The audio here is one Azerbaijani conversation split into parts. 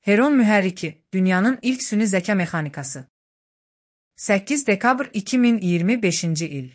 Heron mühərriki, dünyanın ilk süni zəka mexanikası. 8 dekabr 2025-ci il.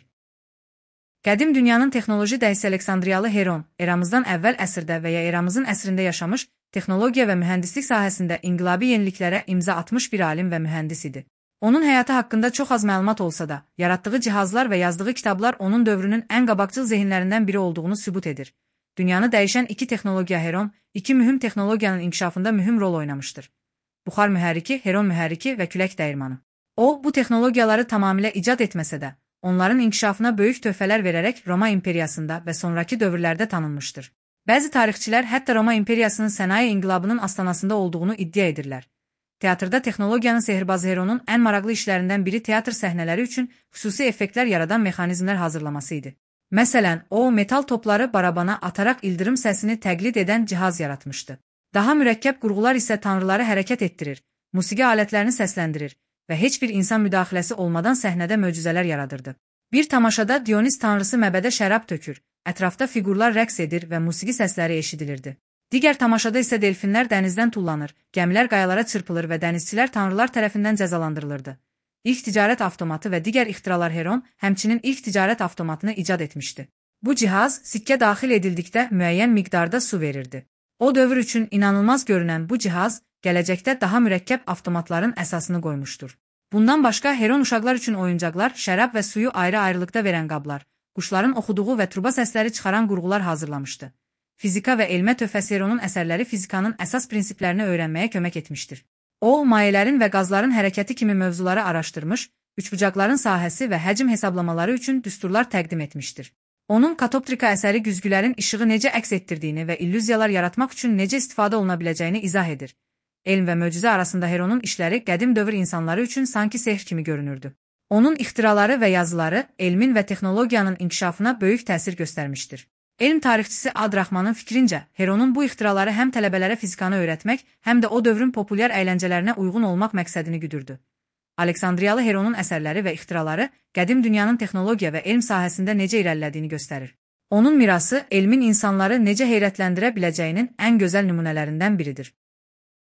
Qədim dünyanın texnoloji dəhisi Aleksandriyalı Heron, eramızdan əvvəl əsrdə və ya eramızın əsrində yaşamış, texnologiya və mühəndislik sahəsində inqilabi yeniliklərə imza atmış bir alim və mühəndis idi. Onun həyatı haqqında çox az məlumat olsa da, yaratdığı cihazlar və yazdığı kitablar onun dövrünün ən qabaqcıl zehinlərindən biri olduğunu sübut edir. Dünyanı dəyişən iki texnologiya Heron, iki mühüm texnologiyanın inkişafında mühüm rol oynamışdır. Buxar mühərriki, Heron mühərriki və külək dəyirmanı. O, bu texnologiyaları tamamilə icad etməsə də, onların inkişafına böyük töhfələr verərək Roma imperiyasında və sonraki dövrlərdə tanınmışdır. Bəzi tarixçilər hətta Roma imperiyasının sənaye inqilabının astanasında olduğunu iddia edirlər. Teatrda texnologiyanın sehirbazı Heronun ən maraqlı işlərindən biri teatr səhnələri üçün xüsusi effektlər yaradan mexanizmlər hazırlaması idi. Məsələn, o, metal topları barabana ataraq ildırım səsini təqlid edən cihaz yaratmışdı. Daha mürəkkəb qurğular isə tanrıları hərəkət etdirir, musiqi alətlərini səsləndirir və heç bir insan müdaxiləsi olmadan səhnədə möcüzələr yaradırdı. Bir tamaşada Dionis tanrısı məbədə şərab tökür, ətrafda fiqurlar rəqs edir və musiqi səsləri eşidilirdi. Digər tamaşada isə delfinlər dənizdən tullanır, gəmilər qayalara çırpılır və dənizçilər tanrılar tərəfindən cəzalandırılırdı. İlk ticarət avtomatı və digər ixtiralar Heron, həmçinin ilk ticarət avtomatını icad etmişdi. Bu cihaz, sikkə daxil edildikdə müəyyən miqdarda su verirdi. O dövr üçün inanılmaz görünən bu cihaz, gələcəkdə daha mürəkkəb avtomatların əsasını qoymuşdur. Bundan başqa, Heron uşaqlar üçün oyuncaqlar, şərab və suyu ayrı-ayrılıqda verən qablar, quşların oxuduğu və truba səsləri çıxaran qurğular hazırlamışdı. Fizika və elmə töhfəsi Heronun əsərləri fizikanın əsas prinsiplərini öyrənməyə kömək etmişdir. O, mayələrin və qazların hərəkəti kimi mövzuları araşdırmış, üçbucaqların sahəsi və həcm hesablamaları üçün düsturlar təqdim etmişdir. Onun katoptrika əsəri güzgülərin işığı necə əks etdirdiyini və illüziyalar yaratmaq üçün necə istifadə oluna biləcəyini izah edir. Elm və möcüzə arasında Heronun işləri qədim dövr insanları üçün sanki sehr kimi görünürdü. Onun ixtiraları və yazıları elmin və texnologiyanın inkişafına böyük təsir göstərmişdir. Elm tarixçisi Ad-Rahmanın fikrincə, Heronun bu ixtiraları həm tələbələrə fizikanı öyrətmək, həm də o dövrün populyar əyləncələrinə uyğun olmaq məqsədini güdürdü. Aleksandriyalı Heronun əsərləri və ixtiraları qədim dünyanın texnologiya və elm sahəsində necə irəlilədiyini göstərir. Onun mirası elmin insanları necə heyrətləndirə biləcəyinin ən gözəl nümunələrindən biridir.